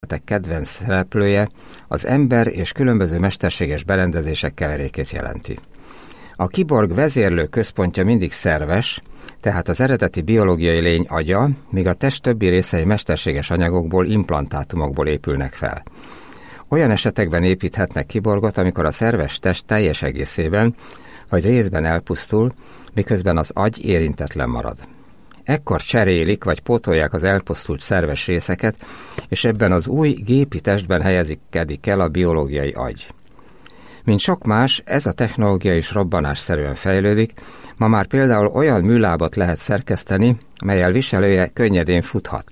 projektek kedvenc szereplője az ember és különböző mesterséges berendezések keverékét jelenti. A kiborg vezérlő központja mindig szerves, tehát az eredeti biológiai lény agya, míg a test többi részei mesterséges anyagokból, implantátumokból épülnek fel. Olyan esetekben építhetnek kiborgot, amikor a szerves test teljes egészében vagy részben elpusztul, miközben az agy érintetlen marad. Ekkor cserélik vagy pótolják az elpusztult szerves részeket, és ebben az új gépi testben helyezkedik el a biológiai agy. Mint sok más, ez a technológia is robbanásszerűen fejlődik, ma már például olyan műlábat lehet szerkeszteni, mellyel viselője könnyedén futhat.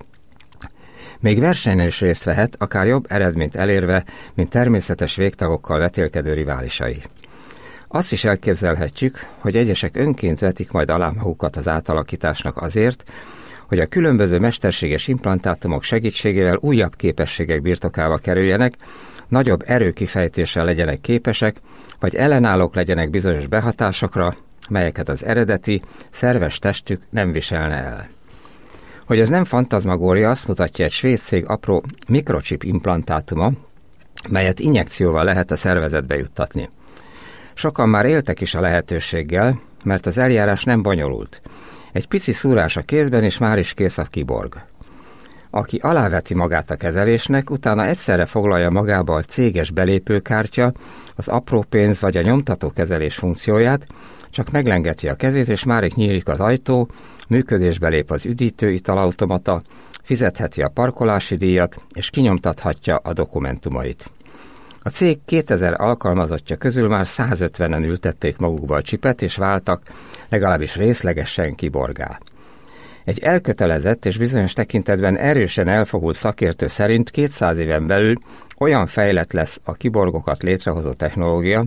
Még versenyen is részt vehet, akár jobb eredményt elérve, mint természetes végtagokkal vetélkedő riválisai. Azt is elképzelhetjük, hogy egyesek önként vetik majd alá magukat az átalakításnak azért, hogy a különböző mesterséges implantátumok segítségével újabb képességek birtokába kerüljenek, nagyobb erőkifejtéssel legyenek képesek, vagy ellenállók legyenek bizonyos behatásokra, melyeket az eredeti, szerves testük nem viselne el. Hogy ez nem fantazmagória, azt mutatja egy svéd cég apró mikrochip implantátuma, melyet injekcióval lehet a szervezetbe juttatni. Sokan már éltek is a lehetőséggel, mert az eljárás nem bonyolult. Egy pici szúrás a kézben, és már is kész a kiborg. Aki aláveti magát a kezelésnek, utána egyszerre foglalja magába a céges belépőkártya, az apró pénz vagy a nyomtatókezelés funkcióját, csak meglengeti a kezét, és márig nyílik az ajtó, működésbe lép az üdítő italautomata, fizetheti a parkolási díjat, és kinyomtathatja a dokumentumait. A cég 2000 alkalmazottja közül már 150-en ültették magukba a csipet, és váltak legalábbis részlegesen kiborgá. Egy elkötelezett és bizonyos tekintetben erősen elfogult szakértő szerint 200 éven belül olyan fejlett lesz a kiborgokat létrehozó technológia,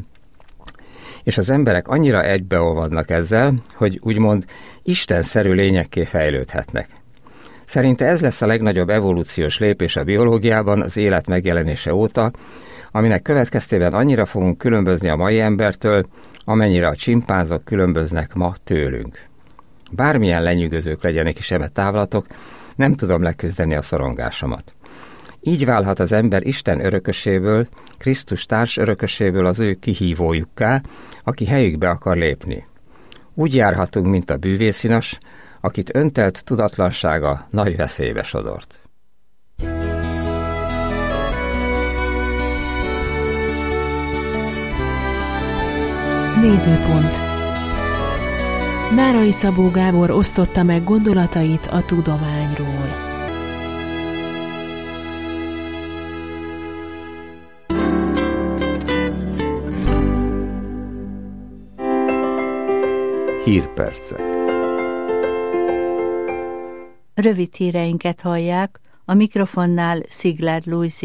és az emberek annyira egybeolvadnak ezzel, hogy úgymond istenszerű lényekké fejlődhetnek. Szerinte ez lesz a legnagyobb evolúciós lépés a biológiában az élet megjelenése óta, aminek következtében annyira fogunk különbözni a mai embertől, amennyire a csimpánzok különböznek ma tőlünk. Bármilyen lenyűgözők legyenek is eme távlatok, nem tudom leküzdeni a szorongásomat. Így válhat az ember Isten örököséből, Krisztus társ örököséből az ő kihívójukká, aki helyükbe akar lépni. Úgy járhatunk, mint a bűvészinas, akit öntelt tudatlansága nagy veszélybe sodort. Nézőpont. Nárai Szabó Gábor osztotta meg gondolatait a tudományról. Hírpercek. Rövid híreinket hallják, a mikrofonnál Szigler Lujzi.